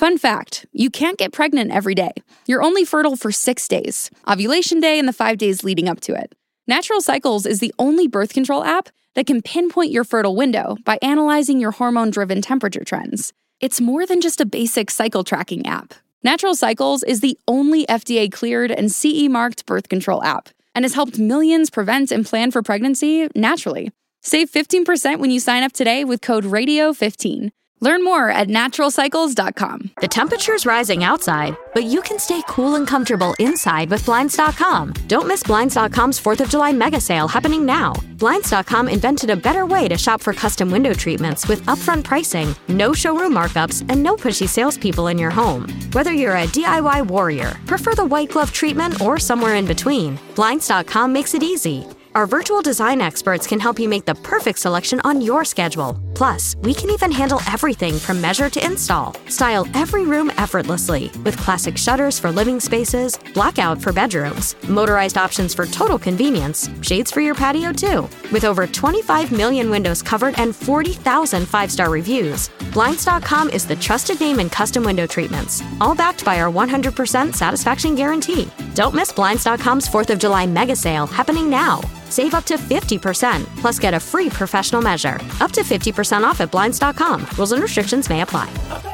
Fun fact, you can't get pregnant every day. You're only fertile for 6 days, ovulation day and the 5 days leading up to it. Natural Cycles is the only birth control app that can pinpoint your fertile window by analyzing your hormone-driven temperature trends. It's more than just a basic cycle tracking app. Natural Cycles is the only FDA-cleared and CE-marked birth control app and has helped millions prevent and plan for pregnancy naturally. Save 15% when you sign up today with code RADIO15. Learn more at naturalcycles.com. The temperature's rising outside, but you can stay cool and comfortable inside with Blinds.com. Don't miss Blinds.com's 4th of July mega sale happening now. Blinds.com invented a better way to shop for custom window treatments with upfront pricing, no showroom markups, and no pushy salespeople in your home. Whether you're a DIY warrior, prefer the white glove treatment, or somewhere in between, Blinds.com makes it easy. Our virtual design experts can help you make the perfect selection on your schedule. Plus, we can even handle everything from measure to install. Style every room effortlessly with classic shutters for living spaces, blackout for bedrooms, motorized options for total convenience, shades for your patio too. With over 25 million windows covered and 40,000 5-star reviews, Blinds.com is the trusted name in custom window treatments, all backed by our 100% satisfaction guarantee. Don't miss Blinds.com's 4th of July mega sale happening now. Save up to 50%, plus get a free professional measure. Up to 50% off at Blinds.com. Rules and restrictions may apply.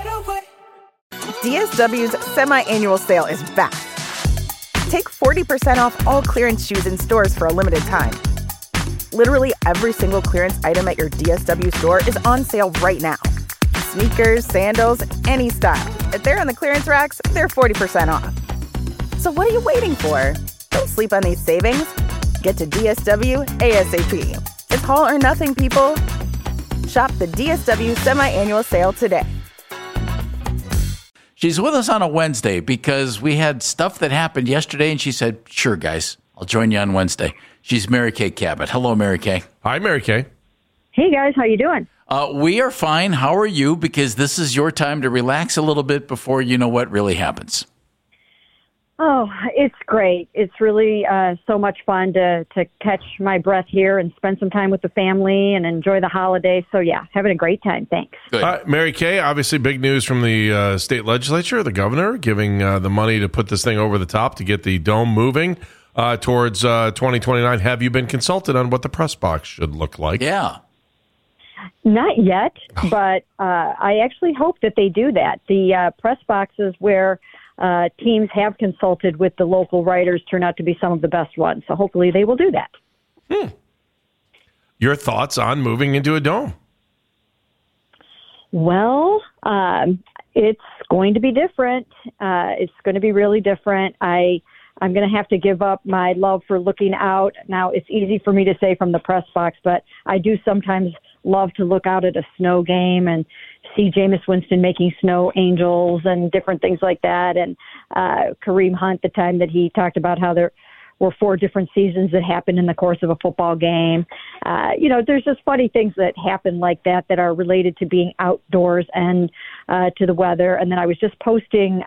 DSW's semi-annual sale is back. Take 40% off all clearance shoes in stores for a limited time. Literally every single clearance item at your DSW store is on sale right now. Sneakers, sandals, any style. If they're on the clearance racks, they're 40% off. So what are you waiting for? Don't sleep on these savings. Get to DSW ASAP. It's all or nothing, people. Shop the DSW semi-annual sale today. She's with us on a Wednesday because we had stuff that happened yesterday, and she said, sure, guys, I'll join you on Wednesday. She's Mary Kay Cabot. Hello, Mary Kay. Hi, Mary Kay. Hey, guys. How you doing? We are fine. How are you? Because this is your time to relax a little bit before you know what really happens. Oh, it's great. It's really so much fun to catch my breath here and spend some time with the family and enjoy the holidays. So, yeah, having a great time. Thanks. Good. Mary Kay, obviously big news from the state legislature, the governor giving the money to put this thing over the top to get the dome moving towards 2029. Have you been consulted on what the press box should look like? Yeah. Not yet, but I actually hope that they do that. The press boxes where teams have consulted with the local writers turn out to be some of the best ones. So hopefully they will do that. Your thoughts on moving into a dome? Well, it's going to be different. It's going to be really different. I'm going to have to give up my love for looking out. Now, it's easy for me to say from the press box, but I do sometimes love to look out at a snow game and see Jameis Winston making snow angels and different things like that. And Kareem Hunt, the time that he talked about how there were 4 different seasons that happened in the course of a football game. There's just funny things that happen like that are related to being outdoors and to the weather. And then I was just posting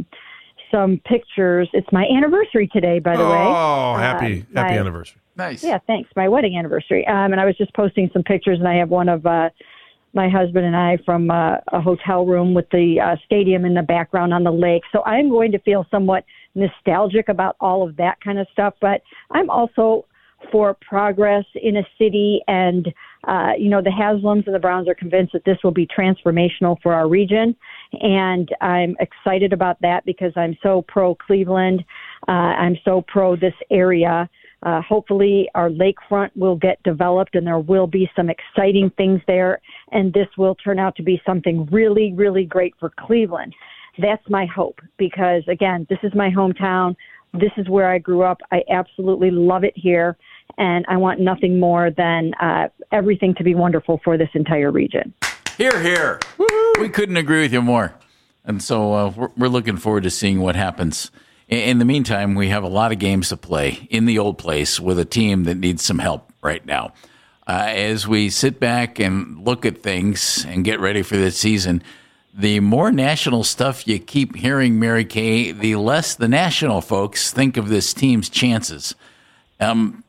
some pictures. It's my anniversary today, by the way. Oh, happy anniversary. Nice. Yeah, thanks. My wedding anniversary. And I was just posting some pictures, and I have one of my husband and I from a hotel room with the stadium in the background on the lake. So I'm going to feel somewhat nostalgic about all of that kind of stuff. But I'm also for progress in a city, and the Haslams and the Browns are convinced that this will be transformational for our region. And I'm excited about that because I'm so pro Cleveland. I'm so pro this area. Hopefully our lakefront will get developed and there will be some exciting things there. And this will turn out to be something really, really great for Cleveland. That's my hope because, again, this is my hometown. This is where I grew up. I absolutely love it here. And I want nothing more than everything to be wonderful for this entire region. Hear, hear. Woo-hoo. We couldn't agree with you more. And so we're looking forward to seeing what happens. In the meantime, we have a lot of games to play in the old place with a team that needs some help right now. As we sit back and look at things and get ready for this season, the more national stuff you keep hearing, Mary Kay, the less the national folks think of this team's chances. Do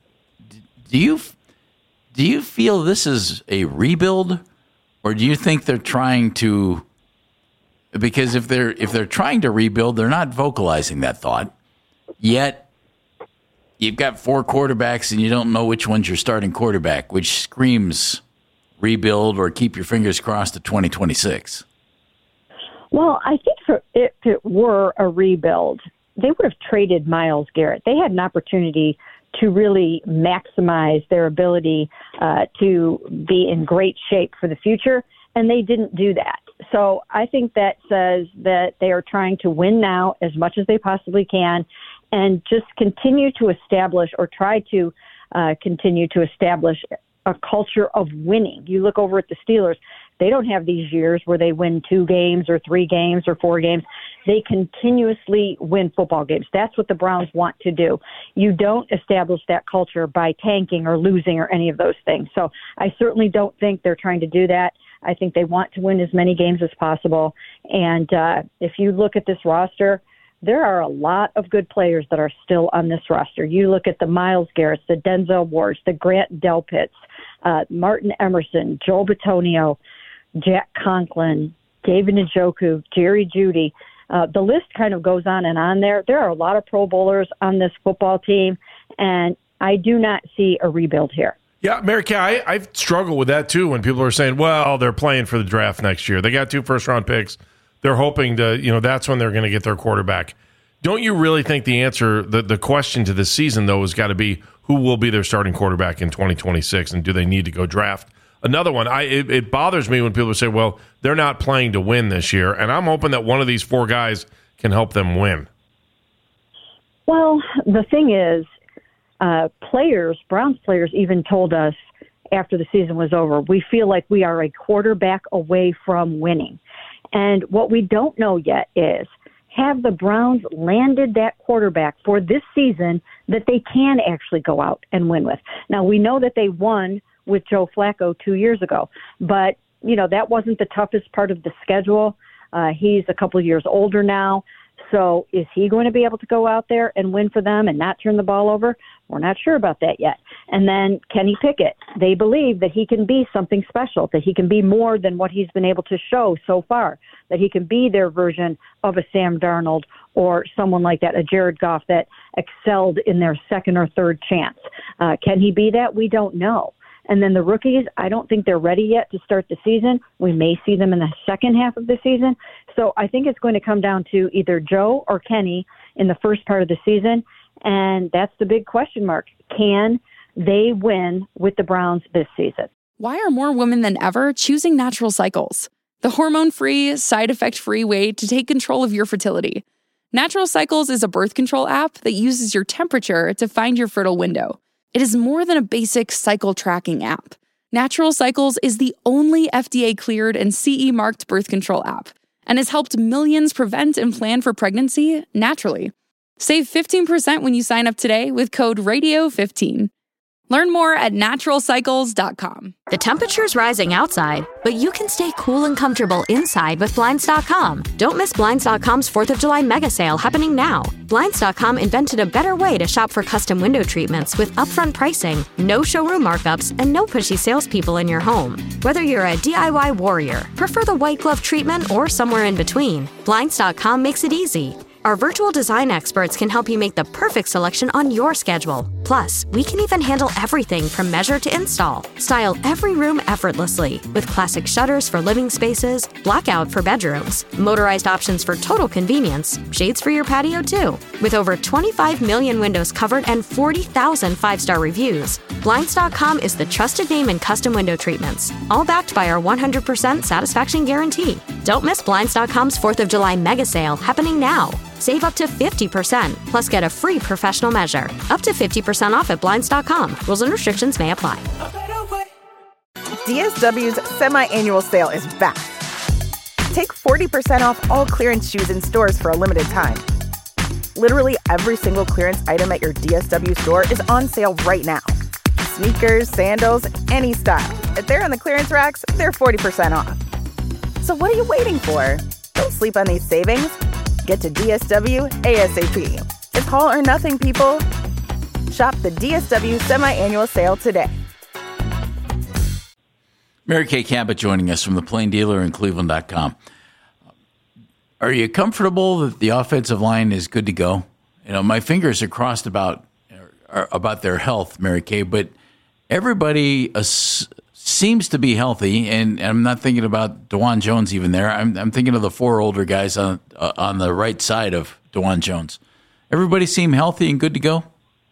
you feel this is a rebuild, or do you think they're trying to because if they're trying to rebuild, they're not vocalizing that thought. Yet you've got 4 quarterbacks and you don't know which one's your starting quarterback, which screams rebuild or keep your fingers crossed to 2026. Well, I think if it were a rebuild, they would have traded Myles Garrett. They had an opportunity to really maximize their ability to be in great shape for the future, and they didn't do that. So I think that says that they are trying to win now as much as they possibly can and just continue to establish or try to continue to establish a culture of winning. You look over at the Steelers, they don't have these years where they win 2 games or 3 games or 4 games. They continuously win football games. That's what the Browns want to do. You don't establish that culture by tanking or losing or any of those things. So I certainly don't think they're trying to do that. I think they want to win as many games as possible. And if you look at this roster, there are a lot of good players that are still on this roster. You look at the Myles Garretts, the Denzel Wards, the Grant Delpits, Martin Emerson, Joel Bitonio, Jack Conklin, David Njoku, Jerry Jeudy. The list kind of goes on and on there. There are a lot of Pro Bowlers on this football team, and I do not see a rebuild here. Yeah, Mary Kay, I've struggled with that too when people are saying, well, they're playing for the draft next year. They got 2 first-round picks. They're hoping to, that's when they're going to get their quarterback. Don't you really think the answer, the question to this season, though, has got to be who will be their starting quarterback in 2026, and do they need to go draft another one? It bothers me when people say, well, they're not playing to win this year, and I'm hoping that one of these 4 guys can help them win. Well, the thing is, Browns players even told us after the season was over, we feel like we are a quarterback away from winning. And what we don't know yet is, have the Browns landed that quarterback for this season that they can actually go out and win with? Now, we know that they won with Joe Flacco 2 years ago, but, that wasn't the toughest part of the schedule. He's a couple of years older now. So is he going to be able to go out there and win for them and not turn the ball over? We're not sure about that yet. And then Kenny Pickett, they believe that he can be something special, that he can be more than what he's been able to show so far, that he can be their version of a Sam Darnold or someone like that, a Jared Goff that excelled in their second or third chance. Can he be that? We don't know. And then the rookies, I don't think they're ready yet to start the season. We may see them in the second half of the season. So I think it's going to come down to either Joe or Kenny in the first part of the season. And that's the big question mark. Can they win with the Browns this season? Why are more women than ever choosing Natural Cycles? The hormone-free, side-effect-free way to take control of your fertility. Natural Cycles is a birth control app that uses your temperature to find your fertile window. It is more than a basic cycle tracking app. Natural Cycles is the only FDA-cleared and CE-marked birth control app and has helped millions prevent and plan for pregnancy naturally. Save 15% when you sign up today with code RADIO15. Learn more at naturalcycles.com. The temperature's rising outside, but you can stay cool and comfortable inside with Blinds.com. Don't miss Blinds.com's 4th of July mega sale happening now. Blinds.com invented a better way to shop for custom window treatments with upfront pricing, no showroom markups, and no pushy salespeople in your home. Whether you're a DIY warrior, prefer the white glove treatment, or somewhere in between, Blinds.com makes it easy. Our virtual design experts can help you make the perfect selection on your schedule. Plus, we can even handle everything from measure to install. Style every room effortlessly with classic shutters for living spaces, blackout for bedrooms, motorized options for total convenience, shades for your patio too. With over 25 million windows covered and 40,000 5-star reviews, Blinds.com is the trusted name in custom window treatments, all backed by our 100% satisfaction guarantee. Don't miss Blinds.com's 4th of July mega sale happening now. Save up to 50%, plus get a free professional measure. Up to 50% off at Blinds.com. Rules and restrictions may apply. DSW's semi-annual sale is back. Take 40% off all clearance shoes in stores for a limited time. Literally every single clearance item at your DSW store is on sale right now. Sneakers, sandals, any style. If they're on the clearance racks, they're 40% off. So what are you waiting for? Don't sleep on these savings. Get to DSW ASAP. It's all or nothing, people. Shop the DSW semi-annual sale today. Mary Kay Cabot joining us from the Plain Dealer and Cleveland.com. Are you comfortable that the offensive line is good to go? My fingers are crossed about their health, Mary Kay, but everybody seems to be healthy, and I'm not thinking about DeJuan Jones even there. I'm thinking of the 4 older guys on the right side of DeJuan Jones. Everybody seem healthy and good to go?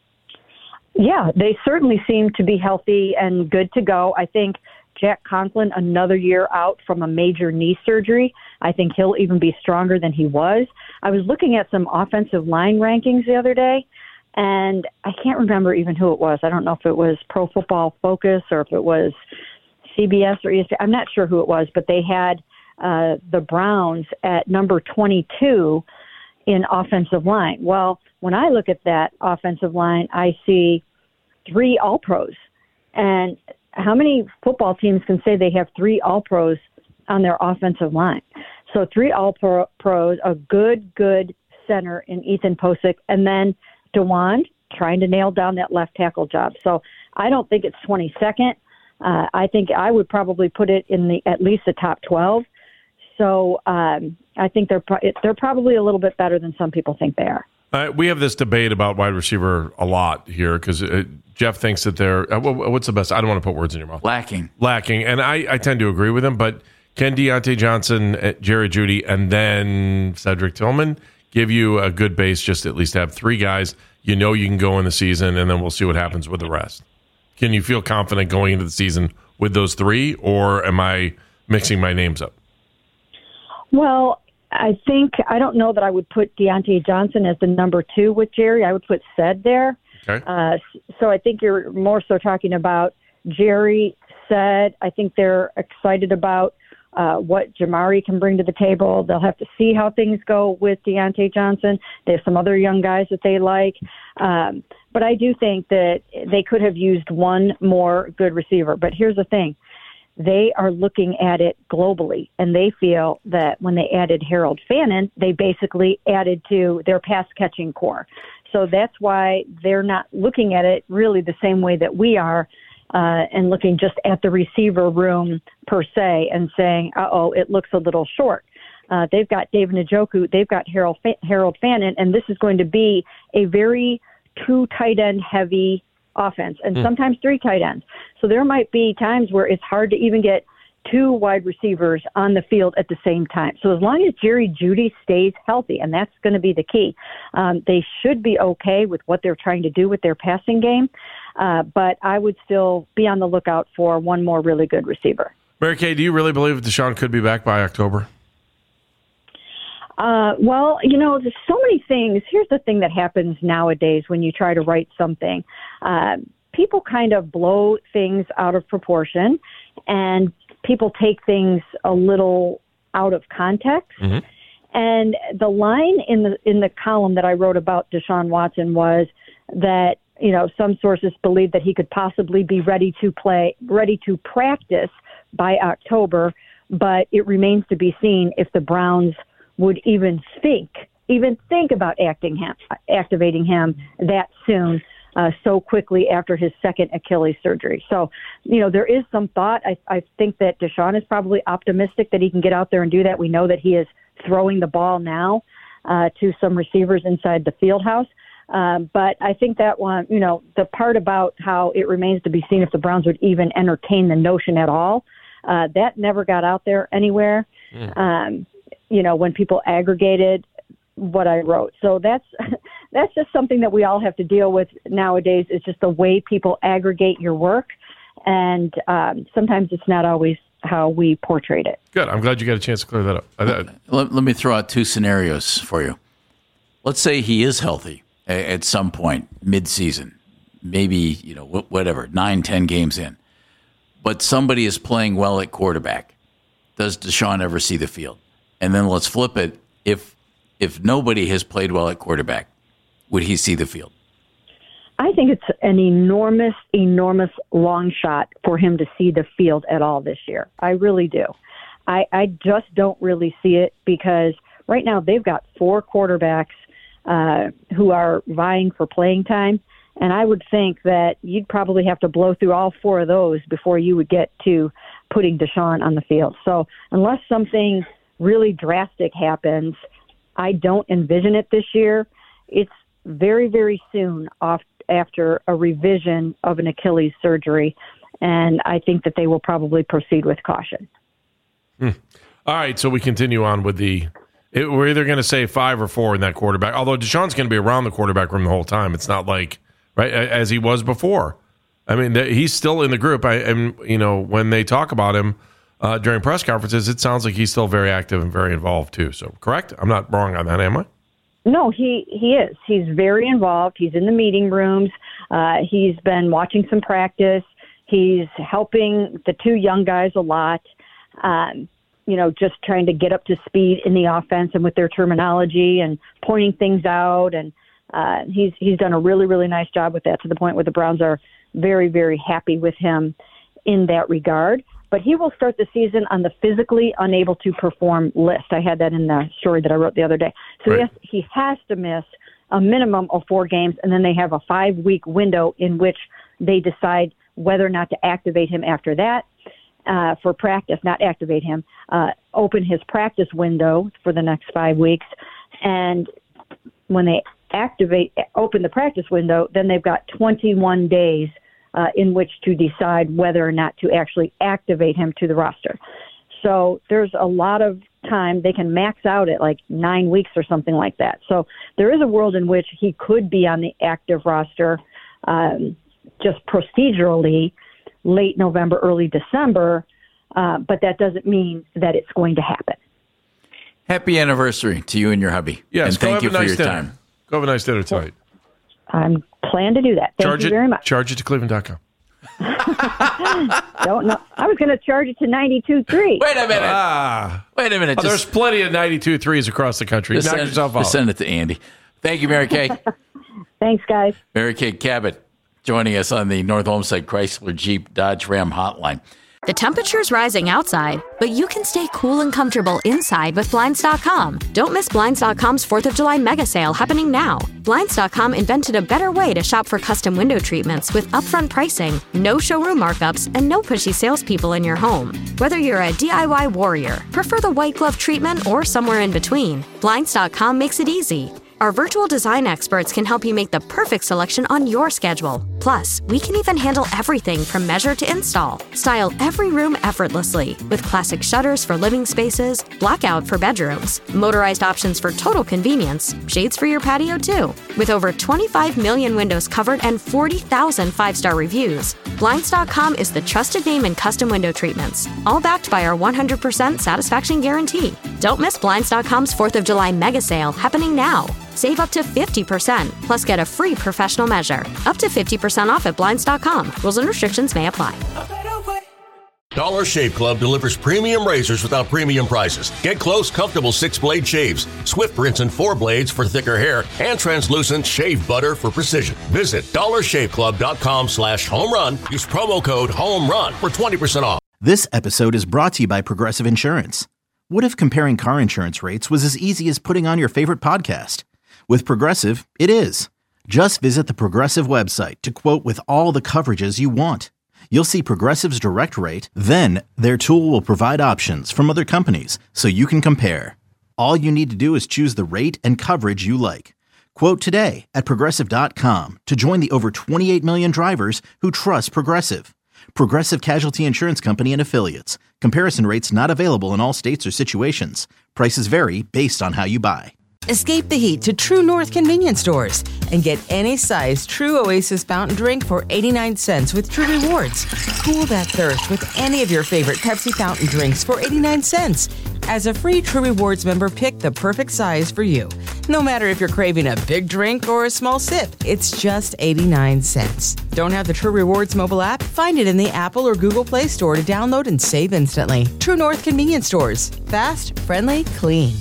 Yeah, they certainly seem to be healthy and good to go. I think Jack Conklin, another year out from a major knee surgery. I think he'll even be stronger than he was. I was looking at some offensive line rankings the other day, and I can't remember even who it was. I don't know if it was Pro Football Focus or if it was CBS or ESPN. I'm not sure who it was, but they had the Browns at number 22 in offensive line. Well, when I look at that offensive line, I see 3 All-Pros. And how many football teams can say they have 3 All-Pros on their offensive line? So 3 All-Pros, a good center in Ethan Posick, and then DeJuan trying to nail down that left tackle job. So I don't think it's 22nd. I think I would probably put it in at least the top 12. So I think they're probably a little bit better than some people think they are. We have this debate about wide receiver a lot here because Jeff thinks that they're what's the best? I don't want to put words in your mouth. Lacking, and I tend to agree with him. But can Deontay Johnson, Jerry Jeudy, and then Cedric Tillman give you a good base? Just at least have 3 guys you can go in the season, and then we'll see what happens with the rest. Can you feel confident going into the season with those 3, or am I mixing my names up? Well, I don't know that I would put Deontay Johnson as the number 2 with Jerry. I would put Ced there. Okay. So I think you're more so talking about Jerry, Ced. I think they're excited about what Jamari can bring to the table. They'll have to see how things go with Deontay Johnson. They have some other young guys that they like. But I do think that they could have used one more good receiver. But here's the thing. They are looking at it globally, and they feel that when they added Harold Fannin, they basically added to their pass-catching core. So that's why they're not looking at it really the same way that we are, and looking just at the receiver room per se and saying, it looks a little short. They've got David Njoku, they've got Harold Fannin, and this is going to be a very 2 tight end heavy offense, and sometimes 3 tight ends. So there might be times where it's hard to even get 2 wide receivers on the field at the same time. So as long as Jerry Jeudy stays healthy, and that's going to be the key, they should be okay with what they're trying to do with their passing game. But I would still be on the lookout for one more really good receiver. Mary Kay, do you really believe Deshaun could be back by October? Well, there's so many things. Here's the thing that happens nowadays when you try to write something. People kind of blow things out of proportion, and people take things a little out of context. Mm-hmm. And the line in the column that I wrote about Deshaun Watson was that, some sources believe that he could possibly be ready to practice by October, but it remains to be seen if the Browns would even think about activating him that soon, so quickly after his second Achilles surgery. So, there is some thought. I think that Deshaun is probably optimistic that he can get out there and do that. We know that he is throwing the ball now to some receivers inside the field house. But I think that one, the part about how it remains to be seen if the Browns would even entertain the notion at all, that never got out there anywhere. When people aggregated what I wrote. So that's just something that we all have to deal with nowadays. It's just the way people aggregate your work. And sometimes it's not always how we portrayed it. Good. I'm glad you got a chance to clear that up. Let me throw out 2 scenarios for you. Let's say he is healthy at some point mid-season, maybe, whatever, 9-10 games in. But somebody is playing well at quarterback. Does Deshaun ever see the field? And then let's flip it. If nobody has played well at quarterback, would he see the field? I think it's an enormous long shot for him to see the field at all this year. I really do. I just don't really see it because right now they've got 4 quarterbacks who are vying for playing time. And I would think that you'd probably have to blow through all 4 of those before you would get to putting Deshaun on the field. So unless something really drastic happens, I don't envision it this year. It's very, very soon after a revision of an Achilles surgery, and I think that they will probably proceed with caution. All right, so we continue on with we're either going to say 5 or 4 in that quarterback, although Deshaun's going to be around the quarterback room the whole time. It's not like, right, as he was before. I mean, he's still in the group. And when they talk about him during press conferences, it sounds like he's still very active and very involved too. So, correct? I'm not wrong on that, am I? No, he is. He's very involved. He's in the meeting rooms. He's been watching some practice. He's helping the 2 young guys a lot, just trying to get up to speed in the offense and with their terminology and pointing things out. And he's done a really, really nice job with that, to the point where the Browns are very, very happy with him in that regard. But he will start the season on the physically unable to perform list. I had that in the story that I wrote the other day. So right. Yes, he has to miss a minimum of 4 games, and then they have a 5-week window in which they decide whether or not to activate him after that for practice, not activate him, open his practice window for the next 5 weeks. And when they open the practice window, then they've got 21 days in which to decide whether or not to actually activate him to the roster. So there's a lot of time. They can max out at like 9 weeks or something like that. So there is a world in which he could be on the active roster just procedurally late November, early December, but that doesn't mean that it's going to happen. Happy anniversary to you and your hubby. Yes, and thank you for your time. Go have a nice dinner tonight. I'm plan to do that. Thank you very much. Charge it to Cleveland.com. Don't know. I was going to charge it to 92.3. Wait a minute. There's plenty of 92.3s across the country. Knock yourself out. Just send it to Andy. Thank you, Mary Kay. Thanks, guys. Mary Kay Cabot joining us on the North Homestead Chrysler Jeep Dodge Ram hotline. The temperature's rising outside, but you can stay cool and comfortable inside with Blinds.com. Don't miss Blinds.com's 4th of July mega sale happening now. Blinds.com invented a better way to shop for custom window treatments with upfront pricing, no showroom markups, and no pushy salespeople in your home. Whether you're a DIY warrior, prefer the white glove treatment, or somewhere in between, Blinds.com makes it easy. Our virtual design experts can help you make the perfect selection on your schedule. Plus, we can even handle everything from measure to install. Style every room effortlessly with classic shutters for living spaces, blackout for bedrooms, motorized options for total convenience, shades for your patio too. With over 25 million windows covered and 40,000 5-star reviews, Blinds.com is the trusted name in custom window treatments, all backed by our 100% satisfaction guarantee. Don't miss Blinds.com's 4th of July mega sale happening now. Save up to 50%, plus get a free professional measure. Up to 50% off at Blinds.com. Rules and restrictions may apply. Dollar Shave Club delivers premium razors without premium prices. Get close, comfortable 6-blade shaves, swift rinse and 4 blades for thicker hair, and translucent shave butter for precision. Visit dollarshaveclub.com/home run. Use promo code HOMERUN for 20% off. This episode is brought to you by Progressive Insurance. What if comparing car insurance rates was as easy as putting on your favorite podcast? With Progressive, it is. Just visit the Progressive website to quote with all the coverages you want. You'll see Progressive's direct rate, then their tool will provide options from other companies so you can compare. All you need to do is choose the rate and coverage you like. Quote today at Progressive.com to join the over 28 million drivers who trust Progressive. Progressive Casualty Insurance Company and Affiliates. Comparison rates not available in all states or situations. Prices vary based on how you buy. Escape the heat to True North convenience stores and get any size True Oasis fountain drink for 89 cents with True Rewards. Cool that thirst with any of your favorite Pepsi fountain drinks for 89 cents. As a free True Rewards member, pick the perfect size for you. No matter if you're craving a big drink or a small sip, it's just 89 cents. Don't have the True Rewards mobile app? Find it in the Apple or Google Play Store to download and save instantly. True North convenience stores. Fast, friendly, clean.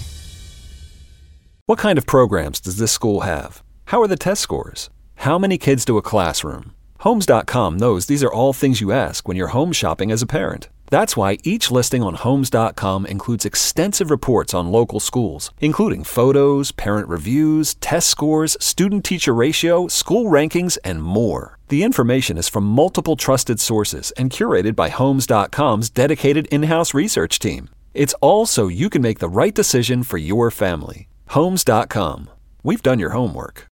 What kind of programs does this school have? How are the test scores? How many kids do a classroom? Homes.com knows these are all things you ask when you're home shopping as a parent. That's why each listing on Homes.com includes extensive reports on local schools, including photos, parent reviews, test scores, student-teacher ratio, school rankings, and more. The information is from multiple trusted sources and curated by Homes.com's dedicated in-house research team. It's all so you can make the right decision for your family. Homes.com. We've done your homework.